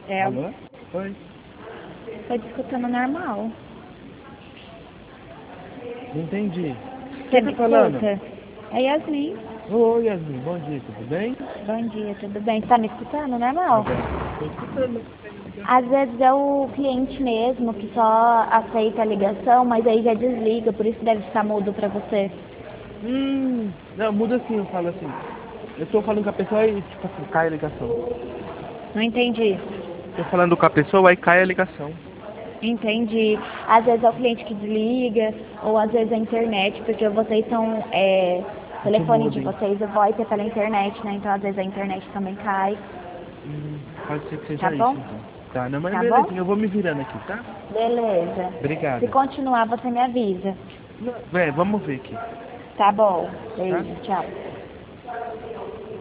É, Alô? Oi. tô discutindo normal. Não entendi. Você Quem me tá falando? escuta? É Yasmin. Oi, Yasmin. Bom dia, tudo bem? Bom dia, tudo bem? Você tá me escutando normal? Agora. Tô escutando. Às vezes é o cliente mesmo que só aceita a ligação, mas aí já desliga, por isso deve ficar mudo pra você. Não, muda assim, eu falo assim. Eu tô falando com a pessoa e, tipo assim, cai a ligação. Não entendi. Tô falando com a pessoa e cai a ligação. Entendi. Às vezes é o cliente que desliga, ou às vezes é a internet, porque vocês são, o Muito telefone de mudo, hein? vocês, o VoIP é pela internet, né? Então às vezes a internet também cai. Pode ser que Tá seja bom? isso, então. Tá, não, mas Tá bom? belezinha, eu vou me virando aqui, tá? Beleza. Se Obrigado. continuar, você me avisa. Vamos ver aqui, Tá bom. tá? Beijo, tchau.